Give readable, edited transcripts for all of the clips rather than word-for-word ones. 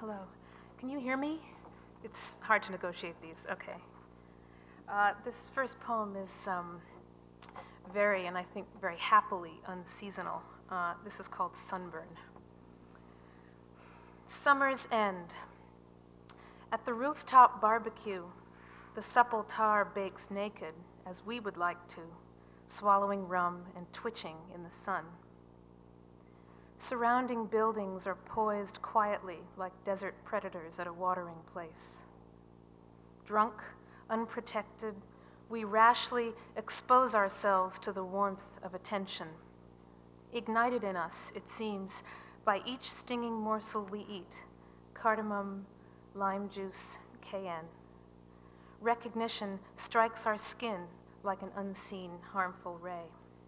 Hello. Can you hear me? It's hard to negotiate these. Okay. This first poem is very, and I think very happily, unseasonal. This is called Sunburn. Summer's end. At the rooftop barbecue, the supple tar bakes naked, as we would like to, swallowing rum and twitching in the sun. Surrounding buildings are poised quietly like desert predators at a watering place. Drunk, unprotected, we rashly expose ourselves to the warmth of attention. Ignited in us, it seems, by each stinging morsel we eat, cardamom, lime juice, cayenne. Recognition strikes our skin like an unseen harmful ray.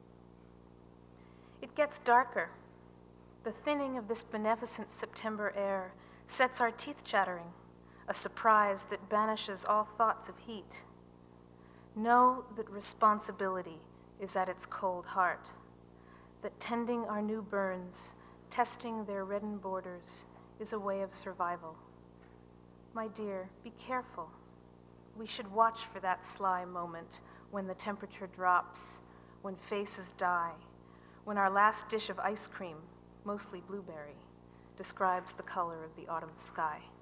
It gets darker. The thinning of this beneficent September air sets our teeth chattering, a surprise that banishes all thoughts of heat. Know that responsibility is at its cold heart, that tending our new burns, testing their reddened borders, is a way of survival. My dear, be careful. We should watch for that sly moment when the temperature drops, when faces die, when our last dish of ice cream, mostly blueberry, describes the color of the autumn sky.